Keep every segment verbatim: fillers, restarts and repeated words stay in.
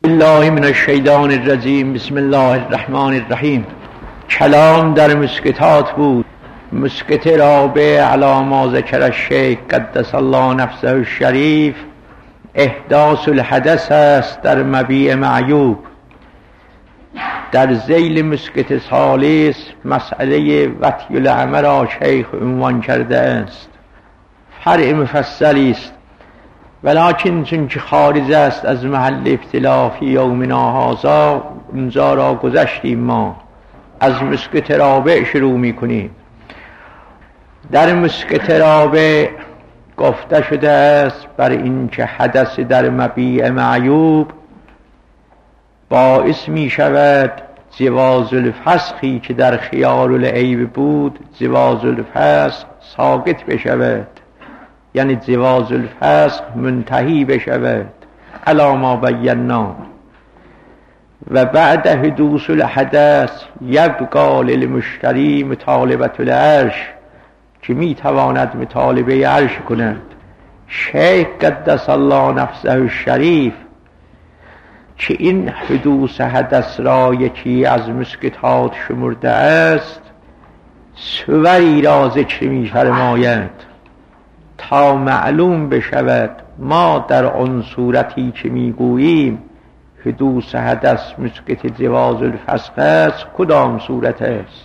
الله من الشیطان الرجیم. بسم الله الرحمن الرحیم. کلام در مسکتات بود. مسکت رابع علی ما ذکر الشیخ قدس الله نفسه الشریف احداث الحدث است در مبیع معیوب. در ذیل مسکت ثالث مسئله وطی العمل را شیخ عنوان کرده است. فرع مفصلی است، ولکن چون که خارج است از محل ابتلا فی یومنا هذا، اونجا را گذشتیم. ما از مسکت رابع شروع میکنیم. در مسکت رابع گفته شده است بر این که حدث در مبیع معیوب باعث می شود جواز الفسخی که در خیال العیب بود جواز الفسخ ساقط بشود، یعنی جواز الفسخ منتهی بشود علی ما بینا. و بعد حدوث الحدث یبقى للمشتری مطالبه العرش، که می تواند مطالبه عرش کند. شیخ قدس الله نفسه الشریف که این حدوث حدث را یکی از مسکتات شمرده است، سوری را ذکر می فرماید تا معلوم بشود ما در آن صورتی که می گوییم حدوث حدث مسکت جواز الفسخ است کدام صورت است.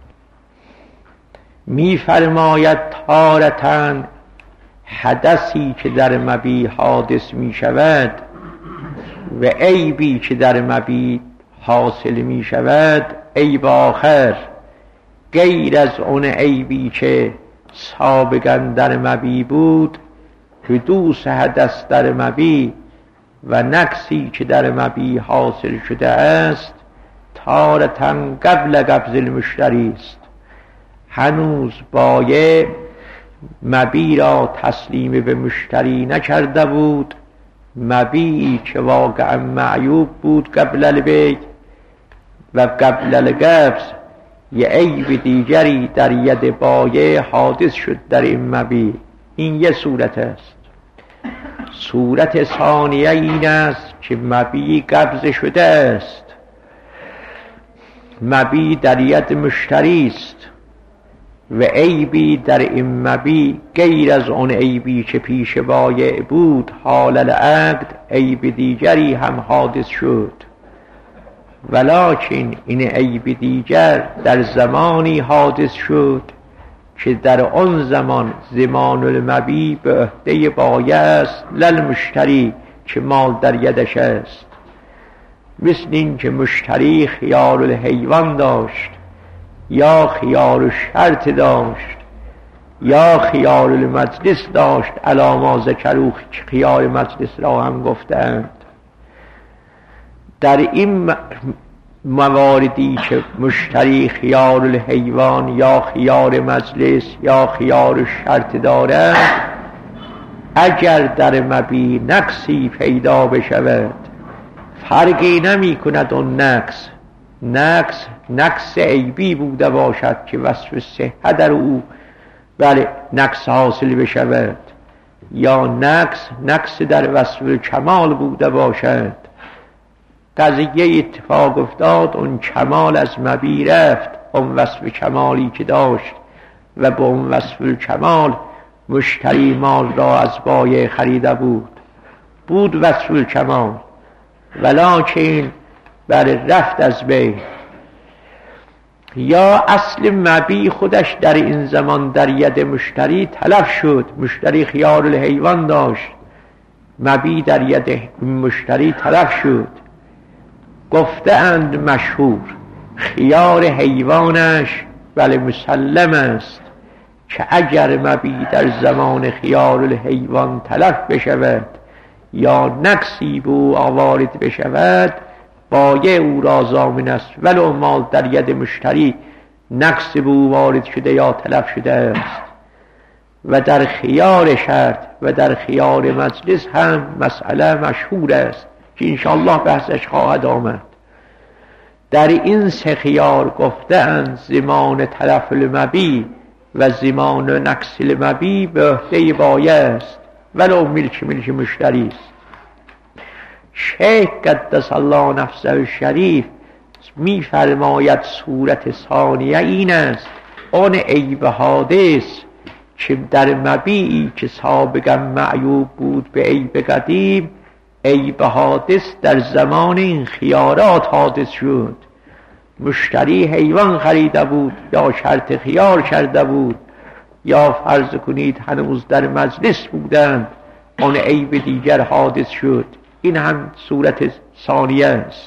می فرماید تارةً حدثی که در مبیع حادث می شود و عیبی که در مبیع حاصل می شود عیب آخر غیر از اون عیبی که سابقا در مبیع بود، حدوث حدث در مبیع و نقصی که در مبیع حاصل شده است تارةً قبل قبض المشتری است. هنوز بایع مبیع را تسلیم به مشتری نکرده بود، مبیعی که واقعا معیوب بود قبل البیع و قبل القبض یه عیب دیگری در ید بایع حادث شد در این مبیع. این یه صورت است. صورت ثانیه این است که مبیع قبض شده است، مبیع در ید مشتری است و عیبی در این مبیع غیر از اون عیبی که پیش بایع بود حال العقد عیب دیگری هم حادث شد، ولکن این عیب دیگر در زمانی حادث شد که در آن زمان زمان المبیع به عهده بایع است للمشتری که مال در یدش است. مثل این که مشتری خیار الحیوان داشت یا خیار شرط داشت یا خیار المجلس داشت، علی ما ذکروا خیار مجلس را هم گفتند. در این مواردی که مشتری خیار الحیوان یا خیار مجلس یا خیار شرط دارد، اگر در مبیع نقصی پیدا بشود فرقی نمی کند اون نقص نقص نقص عیبی بوده باشد که وصف صحت در او بله نقص حاصل بشود، یا نقص نقص در وصف کمال بوده باشد. قضیه اتفاق افتاد اون کمال از مبیع رفت، اون وصف کمالی که داشت و با اون وصف کمال مشتری مال را از بایع خریده بود بود وصف کمال، ولکن بر رفت از بین یا اصل مبیع خودش در این زمان در ید مشتری تلف شد. مشتری خیار الحیوان داشت، مبیع در ید مشتری تلف شد. گفته اند مشهور خیار حیوانش بله مسلم است که اگر مبیع در زمان خیار الحیوان تلف بشود یا نقصی به او وارد بشود بایع او را ضامن است، ولو مال در ید مشتری نقص به او وارد شده یا تلف شده است. و در خیار شرط و در خیار مجلس هم مسئله مشهور است که انشاءالله بحثش خواهد آمد. در این سه خیار گفتند زمان تلف المبیع و زمان نقص المبیع به عهده بایع است ولو ملک ملک مشتری است. شیخ قدس الله نفسه الشریف می فرماید صورت ثانیه این است، آن عیب حادث که در مبیعی که سابقا معیوب بود به عیب قدیم، عیب حادث در زمان این خیارات حادث شد. مشتری حیوان خریده بود یا شرط خیار کرده بود یا فرض کنید هنوز در مجلس بودند، آن عیب دیگر حادث شد. این هم صورت ثانیه است.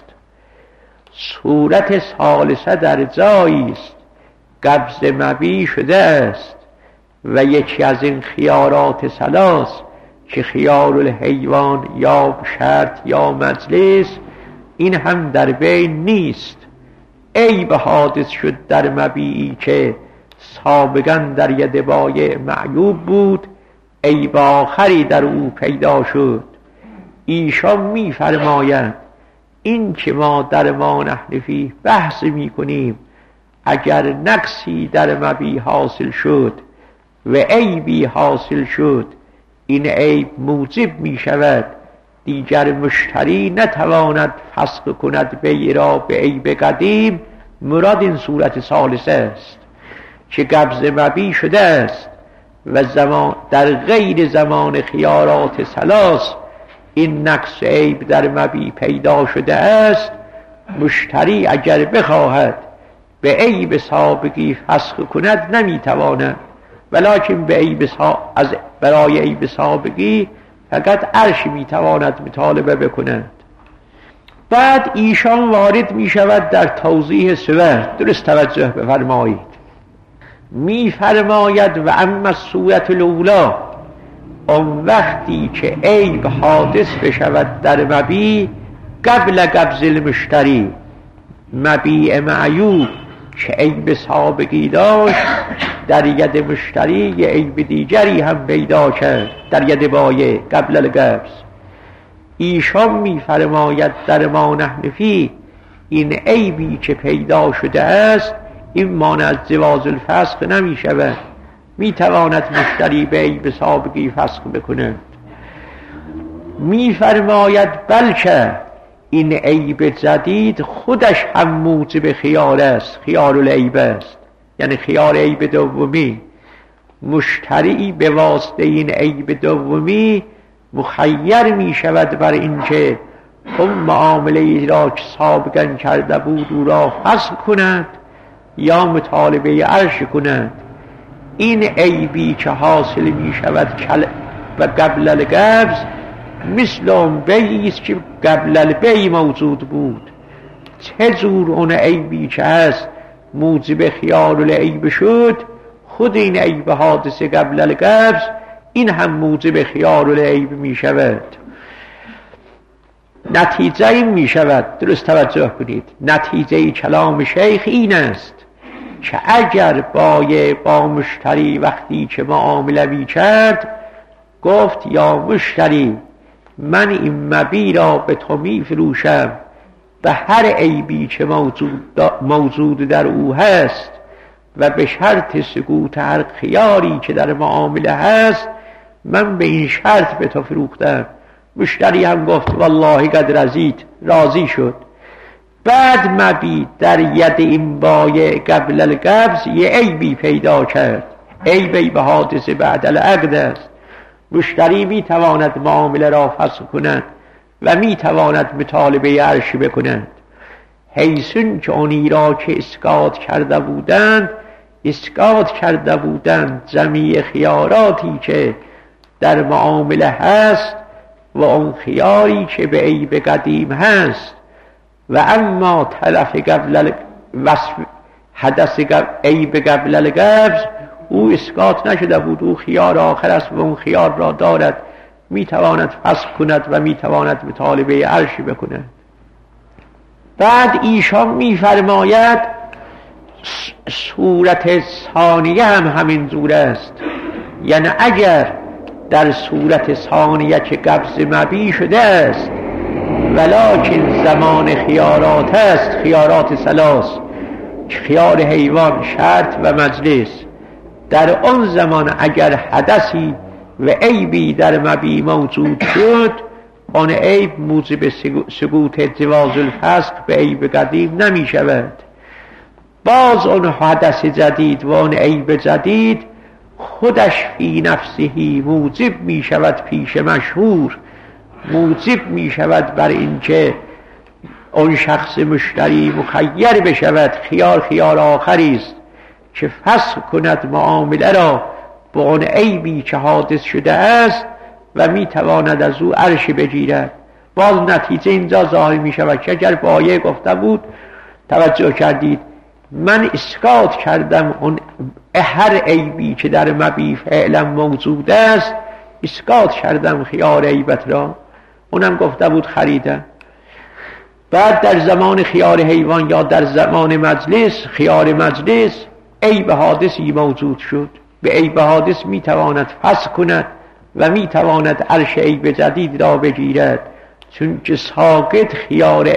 صورت ثالثه در جایی است، قبض مبیع شده است و یکی از این خیارات ثلاث که خیار الحیوان یا شرط یا مجلس، این هم در بین نیست. عیب حادث شد در مبیعی که سابقا در ید بایع معیوب بود، عیب آخری در او پیدا شد. ایشان می فرمایند این که ما در ما نحن فیه بحث می کنیم، اگر نقصی در مبیع حاصل شد و عیبی حاصل شد، این عیب موجب می شود دیگر مشتری نتواند فسخ کند بیع را به عیب قدیم. مراد این صورت ثالثه است که قبض مبیع شده است و زمان در غیر زمان خیارات ثلاث این نقص عیب در مبیع پیدا شده است. مشتری اگر بخواهد به عیب سابقی فسخ کند نمیتواند، ولکن به عیب سا... از برای عیب سابقی فقط عرش میتواند مطالبه بکند. بعد ایشان وارد می شود در توضیح صورت. درست توجه بفرمایید. می فرماید و اما صورت الاولی، اون وقتی که عیب حادث بشود در مبیع قبل قبض المشتری، مبیع معیوب که عیب سابقی داشت در ید مشتری یه عیب دیگری هم پیدا کرد در ید بایع قبل القبض. ایشان می فرماید در ما نحن فیه، این عیبی که پیدا شده است این مانع از جواز الفسخ نمی شود. می تواند مشتری به عیب سابقی فسخ بکند. می فرماید بلکه این عیب جدید خودش هم موجب خیار است، خیار العیب است، یعنی خیار عیب دومی. مشتری به واسطه این عیب دومی مخیر می شود بر اینکه اون معامله ای را که سابقا کرده بود او را فسخ کند یا مطالبه عرش کند. این عیبی که حاصل می شود و قبل القبض مثل اون بیعی است که قبل البیع موجود بود. چه جور اون عیبی که هست موجب خیار العیب شد، خود این عیب حادث قبل القبض این هم موجب خیار العیب می شود. نتیجه این می شود، درست توجه کنید، نتیجه کلام شیخ این است که اگر بایع با مشتری وقتی که معامله می کرد گفت یا مشتری من این مبیع را به تو می فروشم به هر عیبی که موجود, موجود در او هست و به شرط سکوت هر خیاری که در معامله هست، من به این شرط به تو فروختم. مشتری هم گفت والله قد رضیت، راضی شد. بعد مبیع در ید این بایع قبل القبض یه عیبی پیدا کرد، عیبی به حادث بعد العقد است. مشتری می تواند معامله را فسخ کند و می تواند مطالبه عرشی بکند، حیثون که اونی را که اسقاط کرده بودند اسقاط کرده بودند جمیع خیاراتی که در معامله هست و اون خیاری که به عیب قدیم هست. و اما تلف قبل وصف حدث عیب قبل القبض او اسقاط نشده بود، او خیار آخر است و اون خیار را دارد، میتواند فسخ کند و میتواند مطالبه عرشی بکند. بعد ایشان میفرماید صورت ثانیه هم همین جور است، یعنی اگر در صورت ثانیه که قبض مبیع شده است ولکن زمان خیارات است، خیارات ثلاث، خیار حیوان، شرط و مجلس، در آن زمان اگر حدثی و عیبی در مبیع موجود شد، آن عیب موجب سقوط جواز الفسق به عیب قدیم نمی شود. باز آن حدث جدید و آن عیب جدید خودش فی نفسهی موجب می شود پیش مشهور، موجب می شود بر اینکه آن شخص مشتری مخیر بشود. خیار خیار آخری است که فسخ کند معامله را با آن عیبی که حادث شده است و می تواند از او عرش بگیرد. باز نتیجه اینجا ظاهر می شود که اگر بایع گفته بود توجه کردید من اسقاط کردم اون هر عیبی که در مبیع فعلا موجود است، اسقاط کردم خیار عیبت را، اونم گفته بود خریدم. بعد در زمان خیار حیوان یا در زمان مجلس خیار مجلس عیب حادثی موجود شد، به عیب حادث می تواند فسخ کند و می تواند عرش عیب جدید را بگیرد، چون که ساقط خیار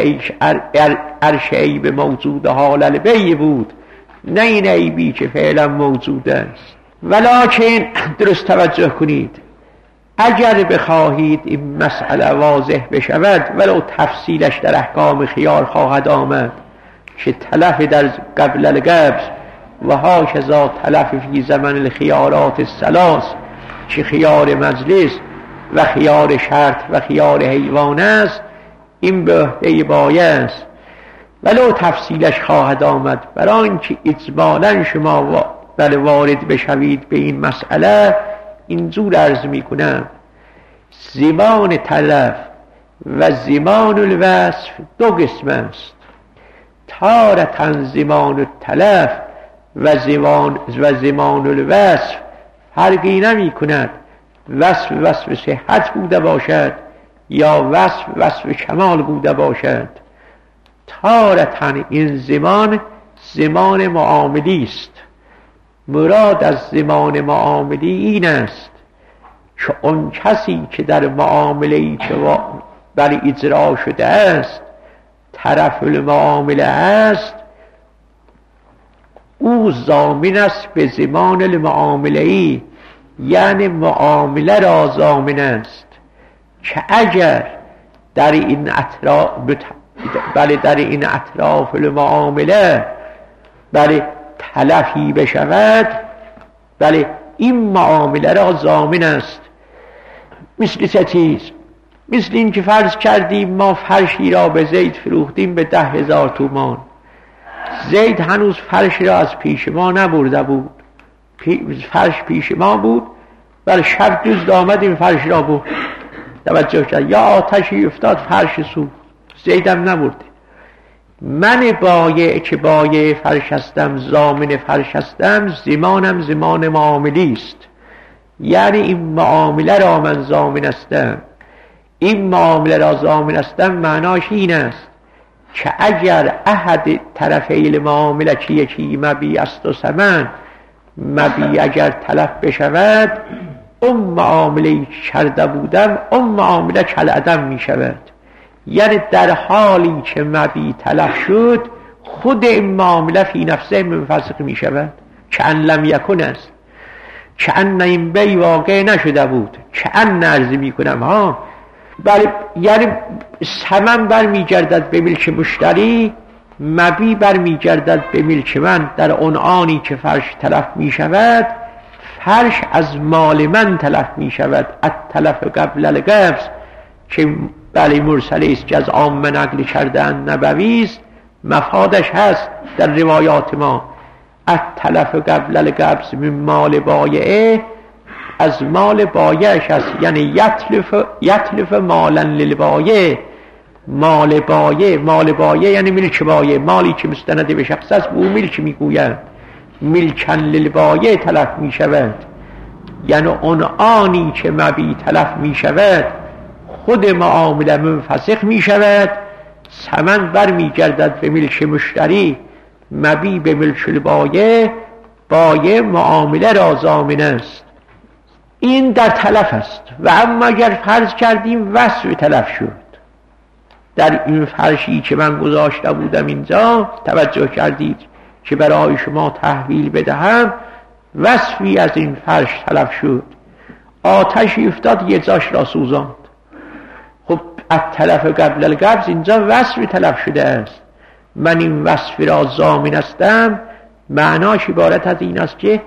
عرش عیب موجود حال البیع بود، نه این عیبی که فعلا موجود است. ولکن درست توجه کنید، اگر بخواهید این مسئله واضح بشود ولو تفصیلش در احکام خیار خواهد آمد که تلف در قبل القبض و هاکذا تلف فی زمن الخیارات الثلاث که خیار مجلس و خیار شرط و خیار حیوان است، این به عهده بایع است. ولو تفصیلش خواهد آمد برای آنکه اجمالا شما بل وارد بشوید به این مسئله، اینجور عرض می کنم زمان تلف و زمان الوصف دو قسم است. تارة زمان التلف و زمان و زمان الوصف فرقی نمی کند، وصف وصف صحت بوده باشد یا وصف وصف کمال بوده باشد. تارة این زمان زمان معاملی است. مراد از زمان معاملی این است که اون کسی که در معامله‌ای که بر اجرا شده است طرف المعامله است، او ضامن است به زمان المعامله‌ای، یعنی معامله را ضامن است که اگر در این اطراف بله در این اطراف المعامله بله تلفی بشود، بله این معامله را ضامن است. مثل چه چیز؟ مثل این که فرض کردیم ما فرشی را به زید فروختیم به ده هزار تومان، زید هنوز فرش را از پیش ما نبرده بود، فرش پیش ما بود، بله شب دوز آمدیم فرش را بود، توجه کرد یا آتشی افتاد فرش سوخت، زیدم نبرده. من بایع که بایع فرش هستم، ضامن فرش هستم، زمانم زمان معاملی است، یعنی این معامله را من ضامن هستم. این معامله را ضامن هستم معناش این است که اگر احد طرفی المعامله که یکی مبیع است و ثمن، مبیع اگر تلف بشود، اون معامله کرده بودم اون معامله کالعدم می شود. یعنی در حالی که مبیع تلف شد خود این معامله فی نفسه منفسخ می شود، که ان لم یکن است، که ان این بی واقع نشده بود، که ان نرزی می کنم ها بله، یعنی ثمن بر می گردد به ملک مشتری، مبیع بر می گردد به ملک من. در اون آنی که فرش تلف می شود، فرش از مال من تلف می شود. التلف قبل القبض که بله مرسله است که از عام نقل کردن نبوی است، مفادش هست در روایات ما. التلف قبل القبض من مال بایعه، از مال بایعش هست، یعنی یتلف یتلف مالا للبایع، مال بایع، مال بایع یعنی ملک بایع، مالی که مستند به شخص است به او ملک میگویند، ملکن للبایع تلف می شود. یعنی اون آنی که مبیع تلف می شود خود معامله منفسخ می شود، ثمن بر می گردد به ملک مشتری، مبیع به ملک البایع، بایع معامله را ضامن است. این در تلف است. و اما اگر فرض کردیم وصف تلف شد، در این فرشی که من گذاشته بودم اینجا توجه کردید که برای شما تحویل بدهم، وصفی از این فرش تلف شد، آتشی افتاد یه جاش را سوزاند. خب از طرف قبل القبض اینجا وصف تلف شده است. من این وصف را ضامن هستم، معناش عبارت از این است که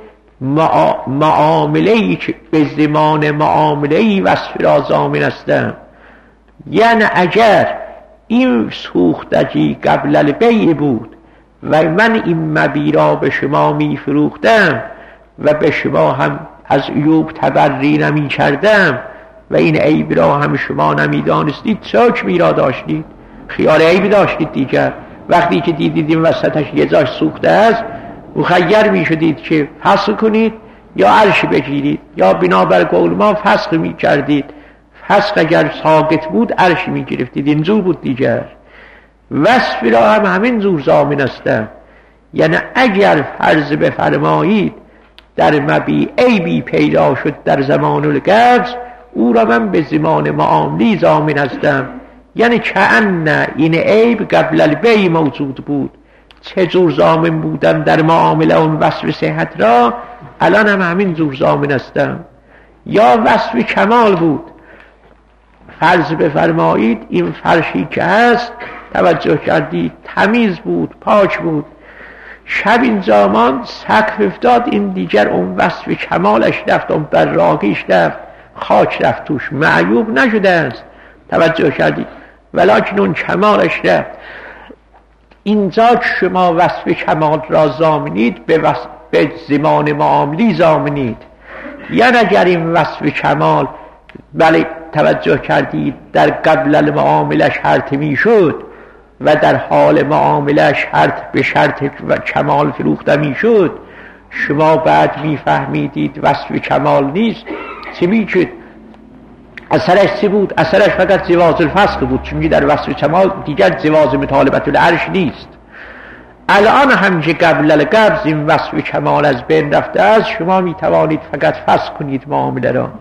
معامله‌ای که به زمان معامله‌ای وصف را ضامن هستم. یعنی اگر این سوختگی قبل البیع بود و من این مبیع را به شما می فروختم و به شما هم از عیوب تبری نمی کردم و این عیب را هم شما نمی دانستید، چه حکمی را داشتید؟ خیال عیب داشتید دیگر. وقتی که دیدید این وسطش یه جاش سوخته است، مخیر می شدید که فسخ کنید یا عرش بگیرید، یا بنابر قول ما فسخ می کردید. فسخ اگر ساقط بود عرش می گرفتید. اینجور بود دیگر. وصف را هم همین زور ضامن هستم. یعنی اگر فرض بفرمایید در مبیع عیبی پیدا شد در زمان القبض، او را من به زمان معاملی ضامن هستم. یعنی کأن این عیب قبل البیع موجود بود. چه جور ضامن بودم در معامله اون وصف صحت را، الان هم همین جور ضامن هستم. یا وصف کمال بود. فرض بفرمایید این فرشی که هست، توجه کردید، تمیز بود، پاک بود. شب این زمان سقف افتاد، این دیگر اون وصف کمالش رفت، اون براقیش رفت، خاک رفت توش، معیوب نشده است. توجه کردید، ولکن اون کمالش رفت. اینجا شما وصف کمال را ضامنید، به, وصف به زمان معاملی ضامنید. یعنی اگر این وصف کمال بله توجه کردید در قبل المعامله شرط می شد و در حال معامله شرط به شرط و کمال فروخته می شد، شما بعد می فهمیدید وصف کمال نیست، چه می شد؟ اثرش چه بود؟ اثرش فقط جواز الفسخ بود، چون در وصف کمال دیگر جواز مطالبت العرش نیست. الان هم که قبل القبض این وصف کمال از بین رفته است، شما می توانید فقط فسخ کنید معامله را.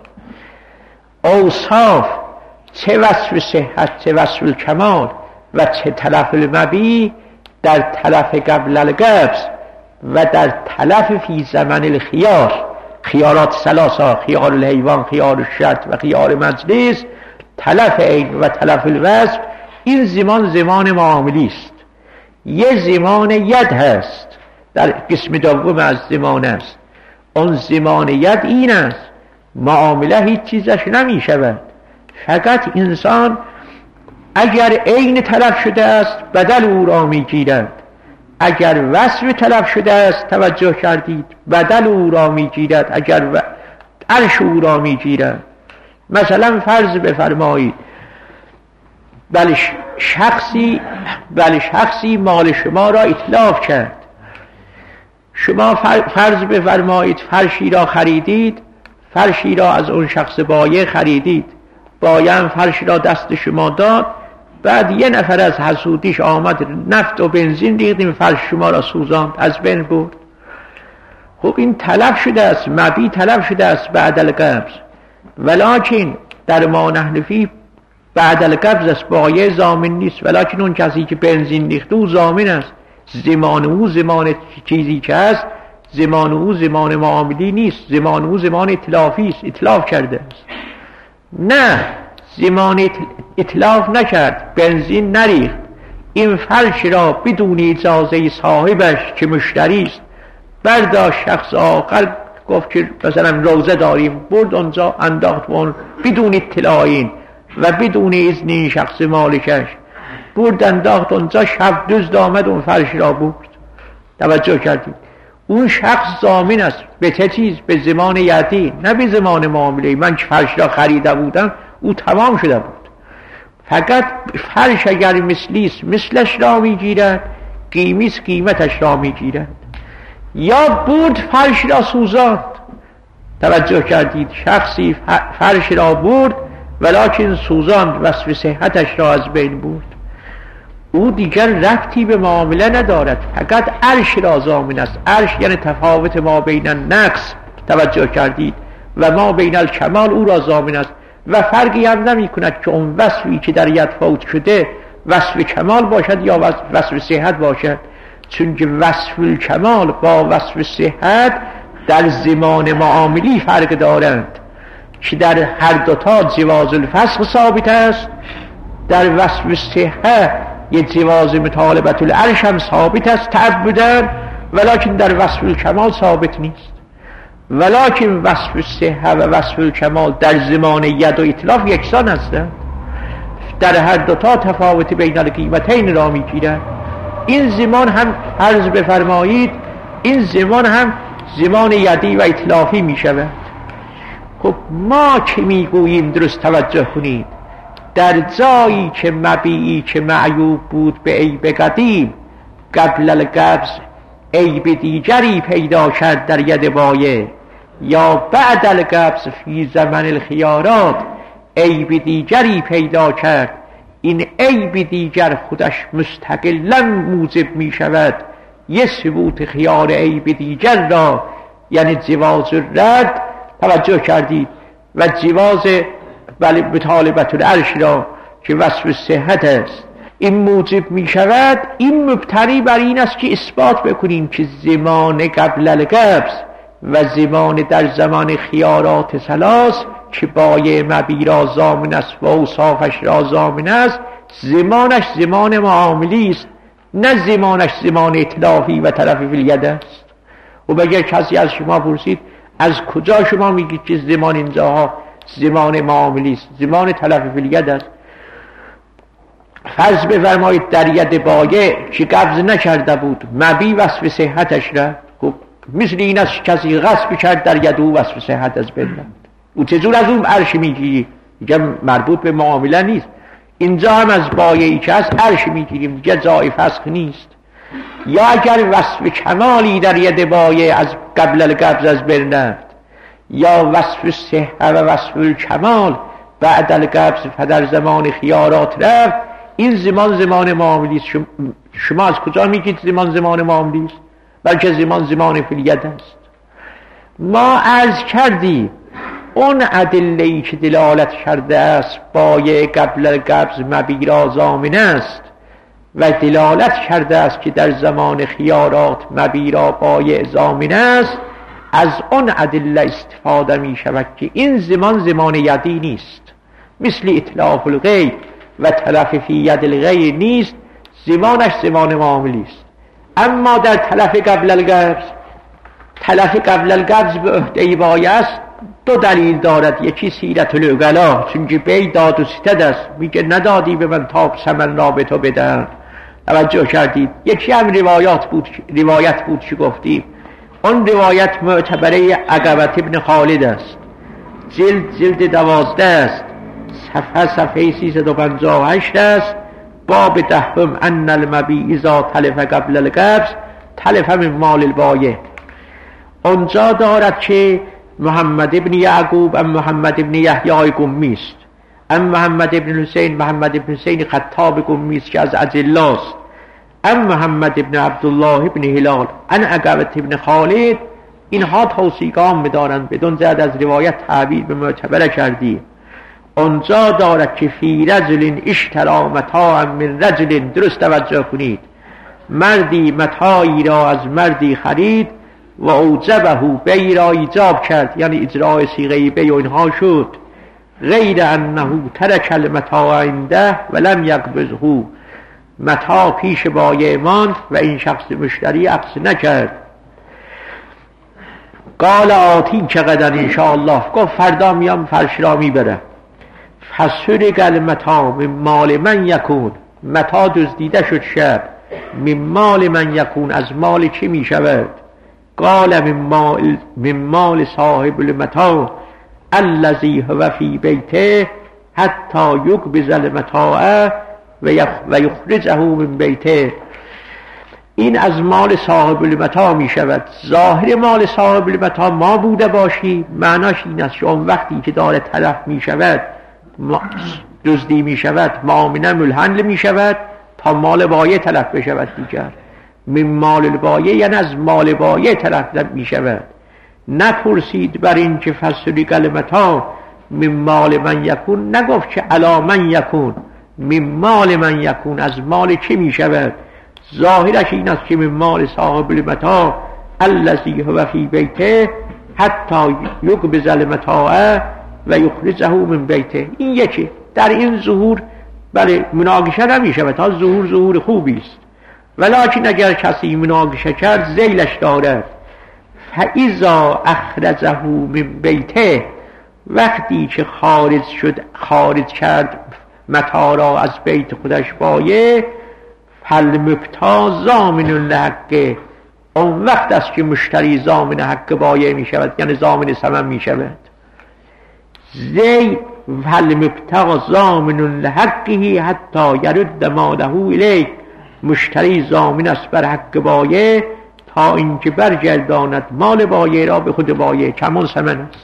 اوصاف، چه وصف صحت، چه وصف الکمال و چه تلف المبیع، در تلف قبل القبض و در تلف فی زمن الخیار، خیارات ثلاثه، خیار الحیوان، خیار الشرط و خیار مجلس، تلف عین و تلف الوصف، این زمان زمان معاملی است. یه زمان ید هست در قسم دوم از زمان است. اون زمان ید این است، معامله هیچ چیزش نمی شود، فقط انسان اگر عین تلف شده است بدل او را می گیرد، اگر وصف تلف شده است توجه کردید بدل او را می گیرد، اگر و... عرش او را می گیرد. مثلا فرض بفرمایید بله شخصی بله شخصی مال شما را اتلاف کرد، شما فرض بفرمایید فرشی را خریدید، فرشی را از اون شخص بایع خریدید، بایع فرش را دست شما داد، بعد یه نفر از حسودیش آمد نفت و بنزین ریخت، این فرش شما را سوزاند، از بین برد. خب این تلف شده است، مبیع تلف شده است بعد القبض، ولکن در ما نحن فیه بعد القبض است، بایع ضامن نیست، ولکن اون کسی که بنزین ریخت او ضامن است. زمان او زمان چیزی که است، زمان او زمان معاملی نیست، زمان او زمان اتلافی است، اتلاف کرده است. نه، زمان اتلاف نکرد، بنزین نریخت، این فرش را بدون اجازه صاحبش که مشتری است برداشت، شخص آخر گفت که مثلا روزه داریم، برد اونجا انداخت اون بدون اطلاع این و بدون اذن این شخص مالکش، برد انداخت اونجا، شب دزد آمد اون فرش را برد. توجه کردید؟ اون شخص ضامن است به چه چیز؟ به زمان یدی، نه به زمان معامله. من که فرش را خریده بودم او تمام شده بود، فقط فرش اگر مثلیست مثلش را میگیرد، قیمیست قیمتش را میگیرد. یا بود فرش را سوزاند، توجه کردید؟ شخصی فرش را برد ولکن سوزاند، وصف صحتش را از بین برد، او دیگر ربطی به معامله ندارد، فقط عرش را ضامن است. عرش یعنی تفاوت ما بین النقص، توجه کردید، و ما بین الکمال، او را ضامن است و فرقی هم نمی کند که اون وصفی که در ید فوت شده وصف کمال باشد یا وصف صحت باشد، چون که وصف الکمال با وصف صحت در زمان معاملی فرق دارند. که در هر دوتا جواز الفسخ ثابت است، در وصف صحه یه جواز مطالبت العرش هم ثابت است تعبداً، ولکن در وصف الکمال ثابت نیست. ولکن وصف صحه و وصف الکمال در زمان ید و اطلاف یکسان هستند، در هر دوتا تفاوت بین القیمتین را میگیرند. این زمان هم عرض بفرمایید این زمان هم زمان یدی و اطلافی می شود. خب ما که می گوییم درست توجه کنید، در جایی که مبیعی که معیوب بود به عیب قدیم قبل القبض عیب دیگری پیدا کرد در ید بایع، یا بعد القبض فی زمن الخیارات عیب دیگری پیدا کرد، این عیب دیگر خودش مستقلاً موجب می شود یه ثبوت خیار عیب دیگر را، یعنی جواز رد، توجه کردید، و جواز بله مطالبت العرش را که وصف صحت است، این موجب می شود. این مبتنی بر این است که اثبات بکنیم که زمان قبل القبض و زمان در زمان خیارات ثلاث که بایع مبیع را ضامن است و اوصافش را ضامن است، زمانش زمان معاملی است، نه زمانش زمان اطلافی و طرف فی الید است. و بگر کسی از شما پرسید از کجا شما میگید که زمان اینجاها زمان معاملی است، زمان طرف فی الید است؟ فرض بفرمایید در ید بایع که قبض نکرده بود مبیع وصف صحتش را، خب مثل این است کسی غصب کرد در ید او وصف صحت از بندند، او چجور از اون عرش میگیری؟ میگه مربوط به معامله نیست. اینجا هم از بایعی که از عرش میگیریم، دیگه جای فسخ نیست. یا اگر وصف کمالی در ید بایع از قبل القبض از بین رفت، یا وصف صحه و وصف الکمال بعد القبض در زمان خیارات رفت، این زمان زمان معاملی است. شما از کجا میگید زمان زمان معاملی است؟ بلکه زمان زمان فی الید است. ما عرض کردیم اون ادله‌ای که دلالت کرده است بایع قبل القبض مبیع را ضامن است و دلالت کرده است که در زمان خیارات مبیع را بایع ضامن است، از اون ادله استفاده می شود که این زمان زمان یدی نیست، مثل اطلاف الغیب و تلف فی ید الغیر نیست، زمانش زمان معاملی است. اما در تلف قبل القبض، تلف قبل القبض به عهده بایع است، دو دلیل دارد. یکی سیرت العقلا، چون که بی داد و ستد است، میگه ندادی به من تا ثمن را به تو بدم، توجه کردید. یکی هم روایات بود، روایت بود که گفتیم اون روایت معتبره عقبت ابن خالد است، جلد جلد دوازده است، صفحه صفحه سیصد و پنجاه و هشت است، باب دهم ان المبیع اذا تلف قبل القبض تلف من مال البایع. اونجا دارد که محمد ابن یعقوب ام محمد ابن یحیی قمی است، ام محمد ابن حسین محمد ابن حسین خطاب قمی است که از اجلاست، ام محمد ابن عبدالله ابن هلال ان عقبت ابن خالد. اینها توثیقان می‌دارند، بدون زیاد از روایت تعبیر به معتبر کردی. اونجا دارد که فی رجل اشتری متاعا من رجل، درست توجه کنید، مردی متاعی را از مردی خرید و اوجبه بیع را ایجاب کرد، یعنی اجرای صیغه بیع و اینها شد، غیر انه ترک المتاع عنده و لم یقبضه، متاع پیش بایع ماند و این شخص مشتری عقد نکرد. قال آتی که قدر انشاءالله، گفت فردا میام فرش را میبرم. فسرق المتاع من مال من یکون، متاع دزدیده شد شب، من مال من یکون، از مال چی میشود؟ قال من مال, من مال صاحب المتاع الذي هو فی بیته حتی یقبض المتاع و یخرجه من بیته. این از مال صاحب المتاع می شود. ظاهر مال صاحب المتاع ما بوده باشی، معناش این است که اون وقتی که داره تلف می شود، دزدی می شود، مامنه ملحنل می شود تا مال بایع تلف بشود دیگر. من مال البایع یعنی از مال بایع تلف می شود. نپرسید بر این که فسرق المتاع من مال من یکون، نگفت که علا من یکون، من مال من یکون، از مال چه می شود؟ ظاهرش این است که من مال صاحب المتاع الذی هو فی بیته حتی یقبض المتاع و یخرجه من بیته. این یکی در این ظهور بله مناقشه نمیشه و تا ظهور ظهور خوبی است، ولکن اگر کسی مناقشه کرد ذیلش دارد. فاذا اخرجه من بیته، وقتی که خارج شد خارج کرد متاع را از بیت خودش بایه، فالمبتا ضامن الحق، اون وقت است که مشتری ضامن حق بایه می شود، یعنی ضامن ثمن می شود. زی فالمبتا ضامن لحقه حتی یرد ماله الیه، مشتری ضامن است بر حق بایه تا اینکه برگرداند مال بایه را به خود بایه، کمان ثمن است.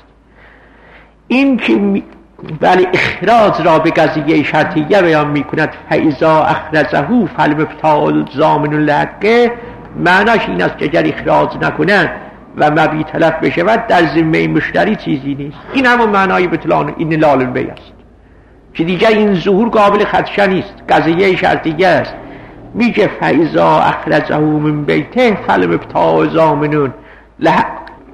این که بله اخراج را به قضیه شرطیه بیان می کند، فاذا اخرجه فالمبتا ضامن لحقه، معناش این است که اگر اخراج نکند و مبیع تلف بشود در ذمه مشتری چیزی نیست. این همون معنای بطلان این لال البیع است که دیگر این ظهور قابل خدشه نیست، قضیه شرطیه است. میگه فاذا اخرجه من بیته فالمبتا ضامن لحق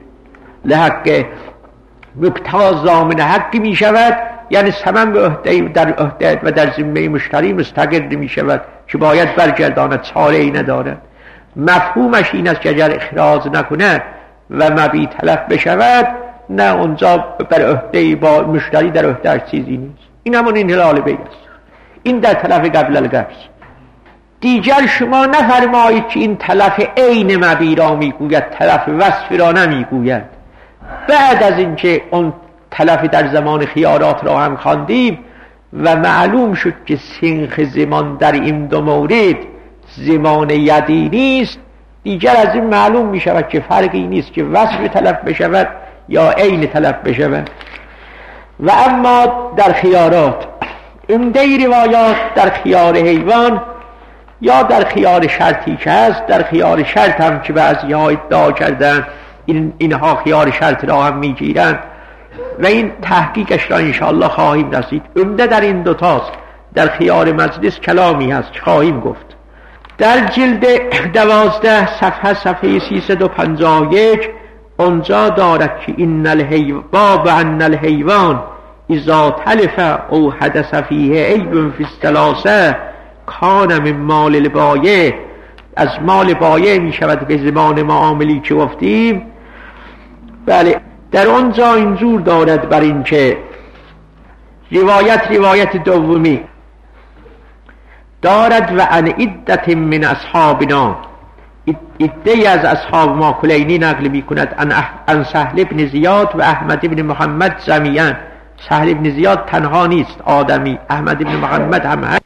لحقه، مبتا ضامن حقی می شود، یعنی ثمن به عهده در عهده و در ذمه مشتری مستقر می شود که باید برگرداند، چاره ای ندارد. مفهومش این است که اگر اخراج نکند و مبیع تلف بشود، نه اونجا بر عهده با مشتری در عهدهش چیزی نیست. این همون انحلال بیع است. این در تلف قبل القبض. دیگر شما نفرمایید که این تلف عین مبیع را میگوید، تلف وصف را نمیگوید. بعد از اینکه اون تلف در زمان خیارات را هم خواندیم و معلوم شد که سنخ زمان در این دو مورد زمان یدی نیست، دیگر از این معلوم می شود که فرقی نیست که وصف تلف بشود یا عین تلف بشود. و اما در خیارات عمده روایات در خیار حیوان یا در خیار شرطی که هست، در خیار شرط هم که بعضی ها ادعا کردن این اینها خیار شرط را هم میگیرند و این تحقیقش را انشاءالله خواهیم رسید. عمده در این دوتاست. در خیار مجلس کلامی هست که خواهیم گفت. در جلد دوازده صفحه صفحه سیصد و پنجاه و یک اونجا دارد که این الحیوان باب ان الحیوان اذا تلف او حدث فیه عیب فی الثلاثه کان من مال البایع، از مال بایع می شود به زمان معاملی که گفتیم. بله در آنجا اینجور دارد بر این که روایت روایت دومی دارد و ان عدت من اصحابنا، عده از اصحاب ما کلینی نقل می کند ان سهل بن زیاد و احمد بن محمد جمیعا. سهل بن زیاد تنها نیست آدمی، احمد بن محمد هم هست.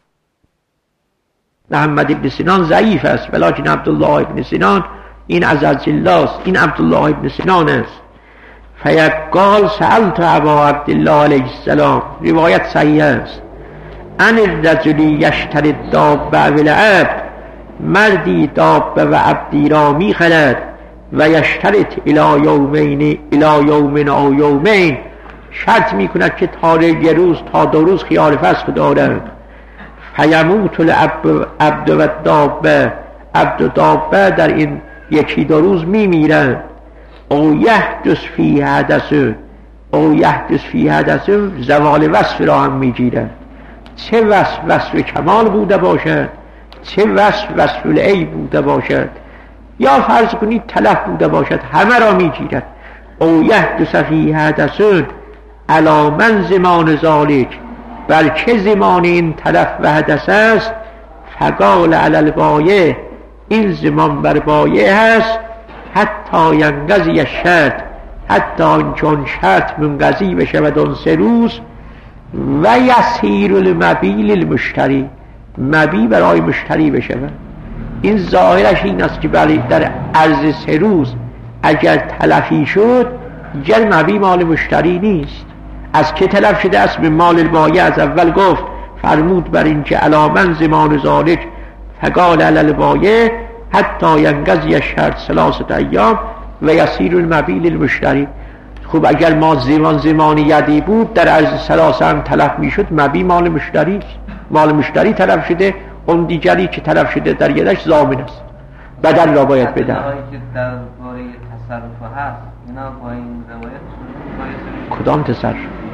محمد بن سنان ضعیف است ولکن عبدالله بن سنان این از الله است، این عبدالله بن سنان است. فیقال سألت ابا عبدالله علیه السلام، روایت صحیح است، ان الرجل یشتری الدابه و العبد، مردی دابه و عبدی را می خرد و یشترط الی یومین الی یومین او یومین، شرط می کند که تا یه روز تا دو روز خیار فسخ دارد. فیموت العبد و الدابه، عبد و دابه در این یکی دو روز می میرند. او یحدث فی حدث او یحدث فی حدث، زوال وصف را هم می گیرند. چه وصف وصف کمال بوده باشد، چه وصف وصف العیب بوده باشد، یا فرض کنید تلف بوده باشد، همه را می گیرد. او یحدث فی حدث علی من زمان ذالک، بر چه زمان این تلف و حدث است. فقال علی البایع، این زمان بر بایع هست. حتی ینقضی الشرط، حتی چون شرط منقضی بشود اون سه روز. و یسیر المبیع للمشتری، مبیع برای مشتری بشود. این ظاهرش این است که بله در عرض سه روز اگر تلفی شد دیگر مبیع مال مشتری نیست. از که تلف شده است؟ به مال البایع. از اول گفت فرمود بر این که علی من زمان ذالک، فقال علی البایع حتی ینقضی الشرط ثلاثه ایام و یسیر المبیع للمشتری. خب اگر ما زمان زمان یدی بود در عرض ثلاثه هم تلف میشد، مبیع مال مشتری، مال مشتری تلف شده، اون دیگری که تلف شده در یدش ضامن است، بدل را باید بده. درباره تصرف هست اینا با این روایت کدام تصرف؟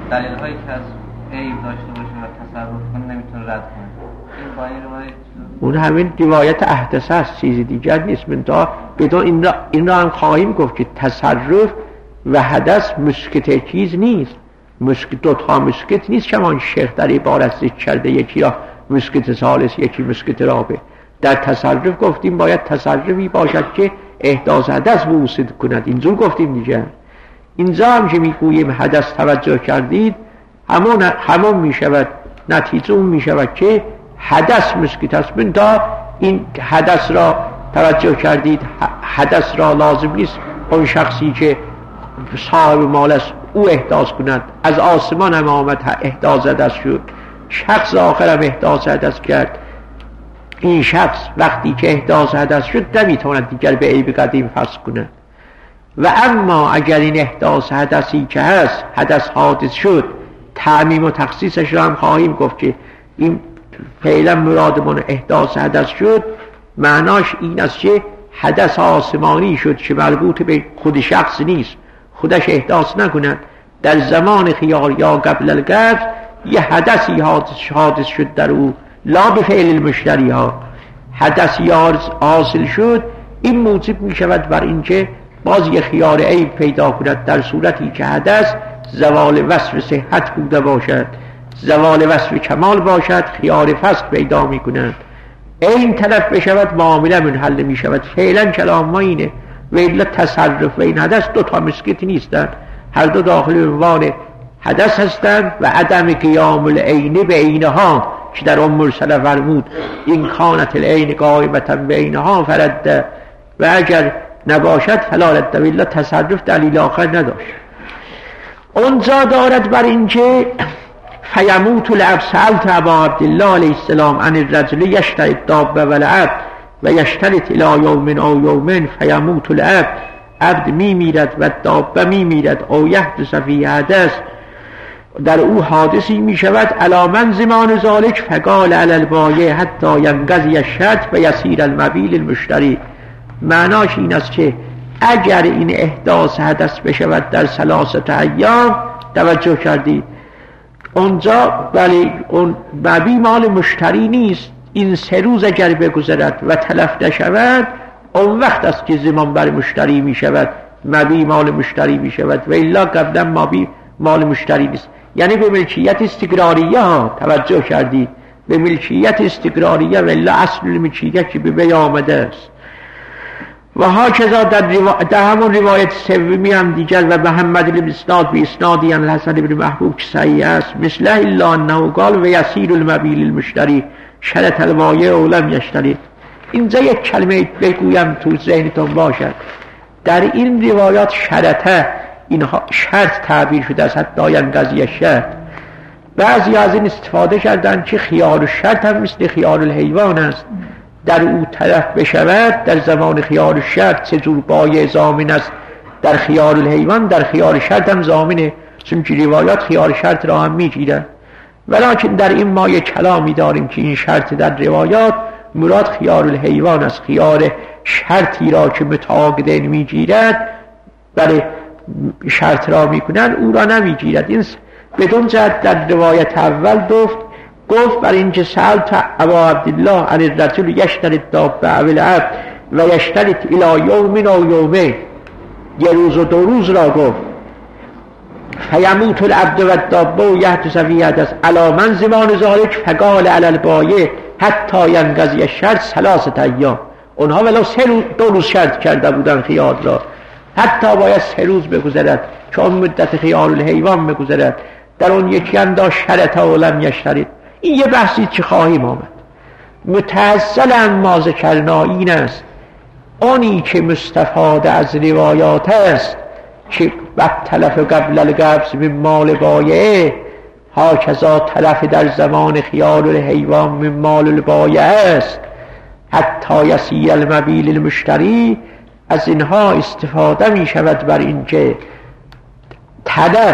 دلیل هایی که از عیب داشته باشه و تصرف کنه نمیتونه رد کنه. این با این روایت اون همین روایت احدثه است، چیزی دیگر نیست. من تا بدون این را, این را هم خواهیم گفت که تصرف و حدث مسکت چیز نیست، مسکت دو تا مسکت نیست که من شیخ در عبارت ذکر کرده، یکی را مسکت ثالث یکی مسکت رابع. در تصرف گفتیم باید تصرفی باشد که احداث حدث بوسید کند، اینجور گفتیم دیگه. اینجا هم که میگوییم حدث توجه کردید همون همون میشود، نتیجه اون میشود که حدث مسکت است. من تا این حدث را توجه کردید، حدث را لازم نیست اون شخصی که صاحب مال است او احداث کند. از آسمان هم آمد احداث حدث شد، شخص آخر هم احداث حدث کرد. این شخص وقتی که احداث حدث شد نمیتواند دیگر به عیب قدیم فصل کند. و اما اگر این احداث حدثی که هست حدث حادث شد، تعمیم و تخصیصش را هم خواهیم گفت که این فعلا مرادمون احداث حدث شد، معناش این است که حدث آسمانی شد که مربوط به خود شخص نیست، خودش احداث نکند. در زمان خیال یا قبل القبض یه حدثی حادث شد در او، لا به فعل المشتری ها حدثی حاصل شد. این موجب می شود بر اینکه باز یه خیار عیب پیدا کند در صورتی که حدث زوال وصف صحت بوده باشد، زوال وصف کمال باشد، خیار فسق پیدا می کند. این طرف بشود معامله منحل می شود. فعلا کلام ما اینه. و الا تصرف و این حدث دو تا مسکت نیستند، هر دو داخل عنوان حدث هستند. و عدم قیام العین به عینها که در ام مرسله فرمود این کانت العین قائمة به عینها فرد، و اگر نباشد فلا رد. و الا تصرف دلیل آخر نداشت. اونجا دارد بر اینکه فیموت العبد، سألت ابا عبدالله علیه السلام عن الرجل یشتری الدابه والعبد و یشترط الی یوم او یومین فیموت العبد، عبد می میرد و دابه می میرد، او یحدث فی حدث، در او حادثی می شود. علی من زمان ذالک فقال علی البایع حتی ینقضی الشرط و یسیر المبیع للمشتری. معناش این است که اگر این احداث حدث بشود در ثلاثه ایام، توجه کردید اونجا ولی اون مبیع مال مشتری نیست، این سه روز اگر بگذرد و تلف نشود اون وقت است که زمان بر مشتری می شود، مبیع مال مشتری می شود. و الا قبلا مبیع مال مشتری نیست. یعنی به ملکیت استقراریه ها توجه کردید، به ملکیت استقراریه، و الا اصل ملکیت که به بی آمده است. و ها کذا در, روا... در همون روایت سومی هم دیگر و محمد بن اسناد به اسنادی ان الحسن بن محبوب که صحیح است مثله الا انه قال و یسیر المبیع للمشتری شرط البایع و لم یشتری. اینجا یک کلمه بگویم تو ذهنتون باشد، در این روایات شرطه اینها شرط تعبیر شده است، حتی ینقضی شرط. بعضی از این استفاده کردن که خیار الشرط هم مثل خیار الحیوان است، در او طرف بشود در زمان خیار الشرط چه جور بایع ضامن است، در خیار الحیوان در خیار شرط هم ضامنه، چون که روایات خیار شرط را هم میگیرن. ولیکن در این ما یک کلامی داریم که این شرط در روایات مراد خیار الحیوان است، خیار شرطی را که متعاقدین میگیرد برای شرط را میکنن او را نمیگیرد. این بدون جهت در روایت اول گفت گفت بر اینکه سألت ابا عبدالله عن الرجل یشتری الدابه او العبد و یشترط الی یوم او یومین، یه روز و دو روز را گفت. فیموت العبد و الدابه و یحدث فی حدث علی من زمان ذالک فقال علی البایع حتی ینقضی الشرط ثلاثه ایام. اونها ولو سه روز دو روز شرط کرده بودن خیار را، حتی باید سه روز بگذرد چون مدت خیار الحیوان بگذرد، در اون یکی هم داشت شرط و لم یشترط. این یه بحثی که خواهیم آمد. متأصلا ما ذکرنا این است اونی که مستفاد از روایات است که بعد تلف قبل القبض من مال بایع، ها کذا تلف در زمان خیار الحیوان من مال البایع است، حتی یسیر المبیع للمشتری. از اینها استفاده می شود بر اینکه تلف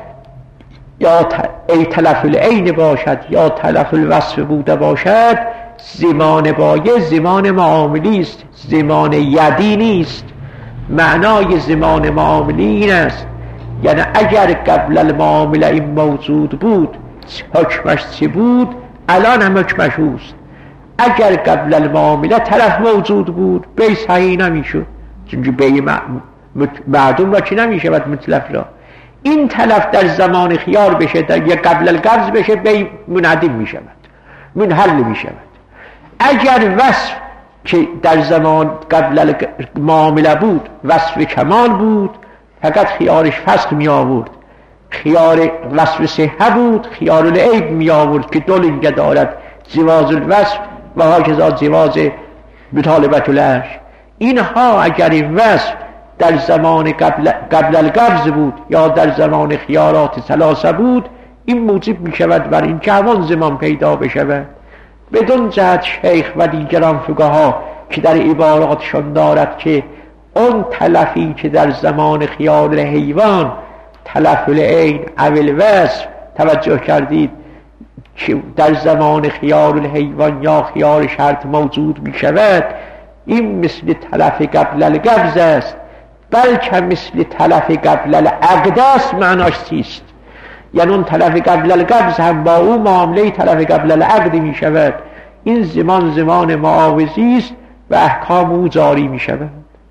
یا ای تلف العین باشد یا تلف الوصف بوده باشد، زمان بایع زمان معاملی است، زمان یدی نیست. معنای زمان معاملی این است یعنی اگر قبل المعامله این موجود بود حکمش چی بود؟ الان هم حکمش اوست. اگر قبل المعامله طرف موجود بود بی صحیح نمیشد، چون بی معدوم را چی نمیشه باید مطلق را. این طرف در زمان خیار بشه، در یا قبل القبض بشه، بی منعدم میشود، منحل میشود. اگر وصف که در زمان قبل المعامله بود وصف کمال بود، فقط خیارش فسخ می آورد. خیار وصف صحه بود، خیار العیب می آورد که دو لنگه دارد، جواز الوصف و هاکذا جواز مطالبت العرش. اینها اگر این وصف در زمان قبل, قبل القبض بود یا در زمان خیارات ثلاثه بود، این موجب می شود بر این که همان زمان پیدا بشود. بدون جهت شیخ و دیگران فقها که در عباراتشان دارد که اون تلفی که در زمان خیال حیوان تلف العین او الوصف، توجه کردید که در زمان خیال الحیوان یا خیال شرط موجود می شود، این مثل تلف قبل القبض است، بلکه مثل تلف قبل العقد است. معناش چیست؟ یعنی اون تلف قبل القبض هم با اون معامله تلف قبل العقد می شود. این زمان زمان معاوضی است و احکام او جاری می شود.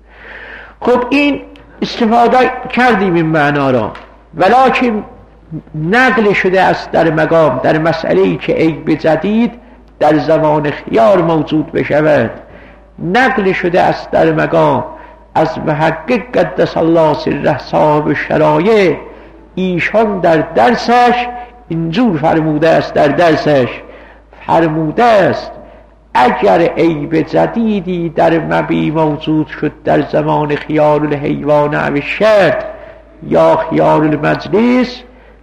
خب این استفاده کردیم این معنا را، ولکن نقل شده است در مقام در مسئله‌ای که عیب جدید در زمان خیار موجود بشود، نقل شده است در مقام از محقق قدس الله سره صاحب شرایع. ایشان در درسش اینجور فرموده است، در درسش فرموده است اگر عیب جدیدی در مبی موجود شد در زمان خیار الحیوان او شرط یا خیار المجلس،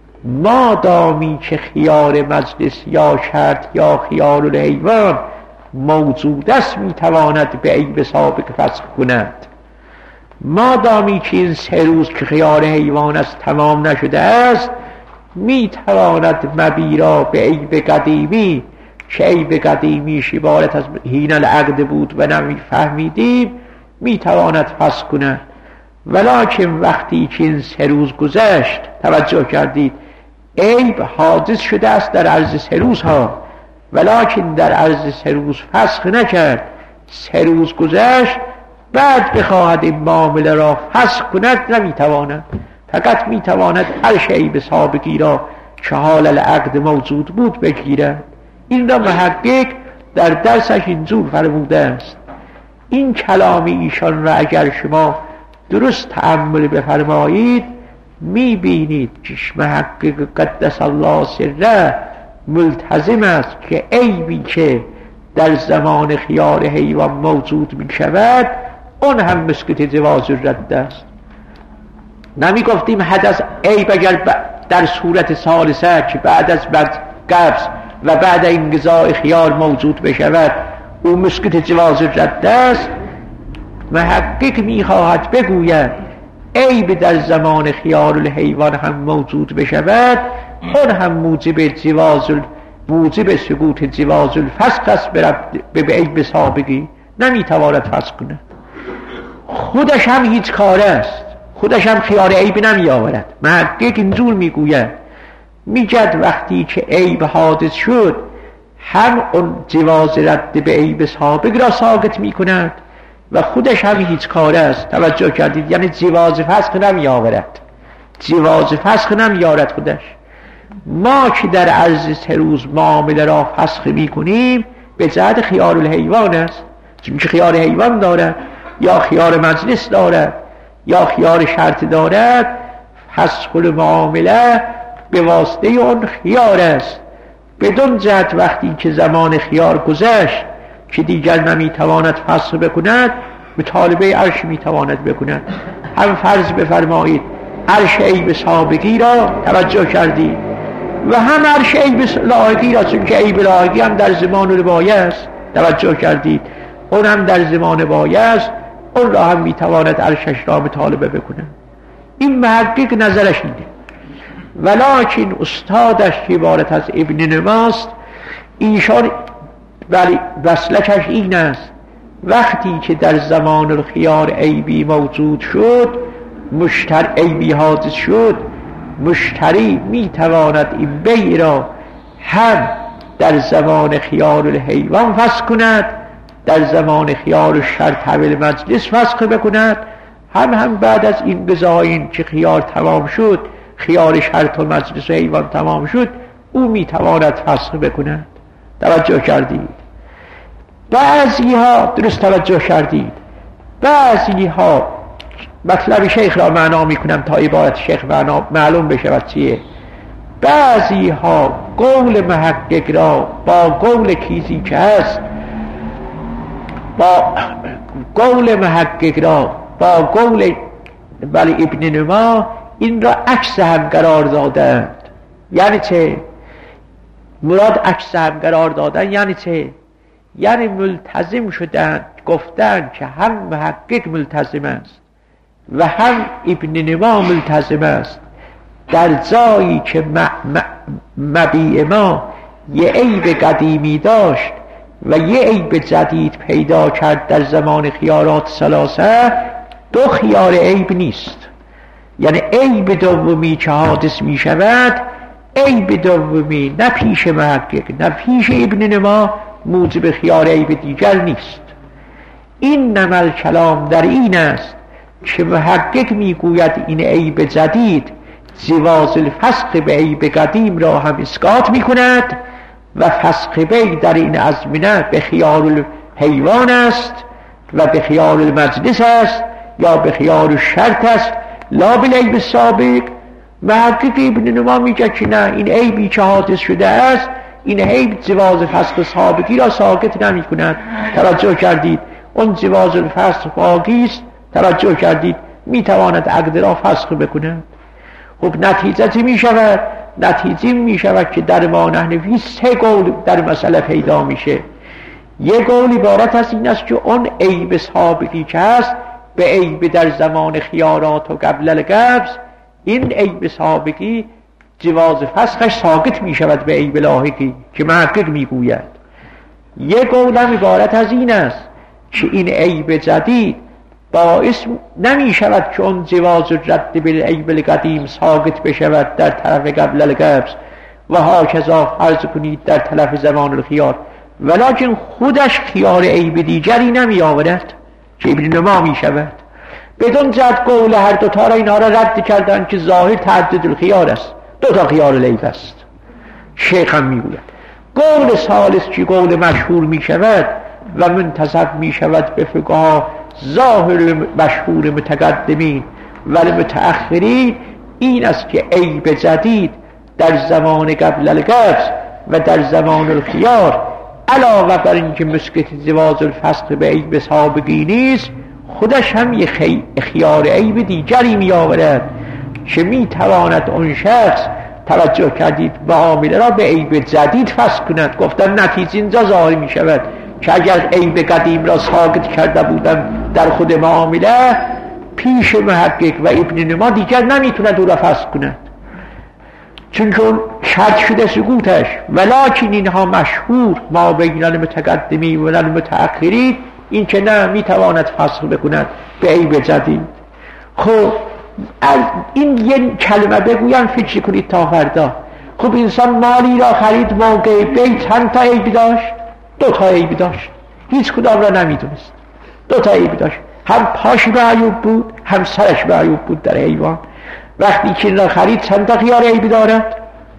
مادامی که خیار مجلس یا شرط یا خیار الحیوان موجود است میتواند به عیب سابق فسخ کند. مادامی که این سه روز که خیار حیوان است تمام نشده است، میتواند مبی را به عیب قدیمی که عیب قدیمیش عبارت از حین العقد بود و نمیفهمیدیم میتواند فسخ کند. ولکن وقتی که این سه روز گذشت، توجه کردید عیب حادث شده است در عرض سه روز ها، ولکن در عرض سه روز فسخ نکرد، سه روز گذشت بعد بخواهد این معامله را فسخ کند نمیتواند، فقط میتواند هر عیب سابقی را که حال العقد موجود بود بگیرد. این را محقق در درسش اینجور فرموده است. این کلام ایشان را اگر شما درست تأمل بفرمایید میبینید که محقق قدس الله سره ملتزم است که عیبی که در زمان خیار حیوان موجود می شود اون هم مسکت جواز الرد است. نمی گفتیم حدث عیب اگر در صورت ثالثه که بعد از بعد قبض و بعد انقضاء خیار موجود بشود او مسکت جواز الرد است. محقق می خواهد بگوید عیب در زمان خیار الحیوان هم موجود بشود، اون هم موجب جواز موجب سقوط جواز الفسخ است به عیب سابقی، نمیتواند فسخ کنه. خودش هم هیچ کاره است، خودش هم خیار عیب نمی آورد. محقق اینجور میگوید میگد وقتی که عیب حادث شد هم اون جواز رد به عیب سابق را ساقط میکند و خودش هم هیچ کاره است. توجه کردید؟ یعنی جواز فسخ نمی آورد، جواز فسخ نمی آورد خودش. ما که در عرض سه روز معامله را فسخ می کنیم به جهت خیار الحیوان است، چون که خیار حیوان دارد یا خیار مجلس دارد یا خیار شرط دارد، فسخ المعامله به واسطه اون خیار است. بدون جهت وقتی که زمان خیار گذشت که دیگر نمیتواند فسخ بکند، مطالبه عرش میتواند بکند. هم فرض بفرمایید عرش عیب سابقی را توجه کردید و هم عرش عیب لاحقی را، چون که عیب لاحقی هم در زمان البایه است، توجه کردید اون هم در زمان بایه است، اون را هم میتواند عرشش را مطالبه بکند. این محقق نظرش اینه. ولکن استادش که عبارت از ابن نماست، ایشان ولی وصلکش این است وقتی که در زمان الخیار عیبی موجود شد مشتری عیبی حادث شد، مشتری میتواند این بیع را هم در زمان خیار الحیوان فسخ کند، در زمان خیار شرط حول مجلس فسخ بکند، هم هم بعد از این بزاین که خیار تمام شد، خیار شرط و مجلس و حیوان تمام شد، او میتواند فسخ بکند. توجه کردید؟ بعضی ها درست توجه کردید، بعضی ها مطلب شیخ را معنا میکنم تا عبارت شیخ معنا معلوم بشه و چیه. بعضی ها قول محقق را با قول کیزی که هست، با قول محقق را با قول ولی ابن نما این را عکس هم قرار دادند. یعنی چه؟ مراد عکس هم قرار دادن یعنی چه؟ یعنی ملتزم شدند، گفتند که هم محقق ملتزم است و هم ابن نما ملتزم است در جایی که مبیع ما یه عیب قدیمی داشت و یه عیب جدید پیدا کرد در زمان خیارات ثلاثه، دو خیار عیب نیست. یعنی عیب دومی که حادث می شود، عیب دومی نه پیش محقق نه پیش ابن نما موجب خیار عیب دیگر نیست. این نمل کلام در این است که محقق می گوید این عیب جدید جواز الفسخ به عیب قدیم را هم اسقاط می کند و فسخ بی در این ازمینه به خیار الحیوان است و به خیار المجلس است یا به خیار الشرط است، لا به عیب سابق. محقق ابن نما میگه که نه، این عیبی که حادث شده است، این عیب جواز فسخ سابقی را ساقط نمی کند. توجه کردید؟ اون جواز الفسخ باقی است. توجه کردید؟ میتواند عقد را فسخ بکند. خب نتیجه چی می شود؟ نتیجه می شود که در ما نحنفی سه قول در مسئله پیدا میشه. یک قول عبارت از این است که اون عیب سابقی که هست به عیب در زمان خیارات و قبل القبض، این عیب سابقی جواز فسخش ساقط می شود به عیب لاحقی که محقق می گوید. یک قول هم عبارت از این است که این عیب جدید باعث نمی شود که اون جواز رد به عیب القدیم ساقط بشود در طرف قبل القبض و هاکذا فرض کنید در طرف زمان الخیار، ولکن خودش خیار عیب دیگری نمی آورد که ابن نما می شود. بدون جد قول هر دوتا را اینا را رد کردن که ظاهر تعدد الخیار است، دوتا خیار العیب است. شیخ هم می گوید قول ثالث که قول مشهور می شود و منتسب می شود به فقها ظاهر مشهور متقدمین ولی متأخرین، این است که عیب جدید در زمان قبل القبض و در زمان الخیار علاوه بر اینکه مسکت جواز الفسخ به عیب سابقی نیست، خودش هم یک خیار عیب دیگری می آورد که می تواند اون شخص، توجه کردید، معامله را به عیب جدید فسخ کند. گفتن نتیجه اینجا ظاهر می شود که اگر عیب قدیم را ساقط کرده بودن در خود معامله، پیش محقق و ابن نما دیگر نمیتوند او را فسخ کند، چون اون شرط شده سقوطش. ولکن اینها مشهور ما بین المتقدمین و المتأخرین این که نه، میتواند فسخ بکند به عیب جدید. خب از این یه کلمه بگویم فکر کنید تا فردا. خب انسان مالی را خرید، موقع بی چند تا عیب داشت؟ دو تا عیب داشت، هیچ کدام را نمیدونست. دو تا عیب داشت، هم پاش به عیوب بود هم سرش به عیوب بود در حیوان. وقتی که را خرید چند تا خیار عیب دارد؟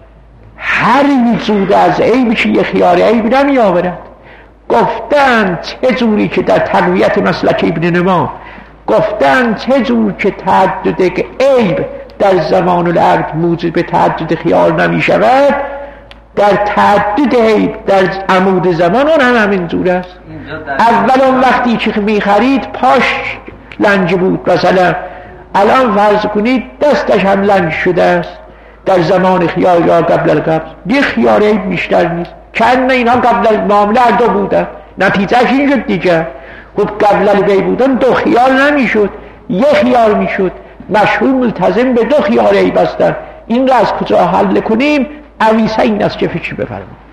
هر وجود از عیب که یه خیار عیب نمی آورد. گفتن چه جوری که در تقویت مسلک ابن نما گفتن چه جور که تعدد عیب در زمان العقد موجب تعدد خیار نمی شود، در تعدد عیب در عمود زمان اون هم همین جور است. اول اون وقتی که می خرید پاش لنج بود مثلا، الان فرض کنید دستش هم لنج شده است در زمان خیار یا قبل القبض، یه خیار عیب بیشتر نیست، چند اینا قبل معامله هر دو بودن، نتیجهش این شد دیگه. خب قبل البیع بودن دو خیار نمیشد، یه خیار میشد. مشهور ملتزم به دو خیار عیب هستن. این را از کجا حل کنیم؟ اویسه این است که فکر بفرمایید.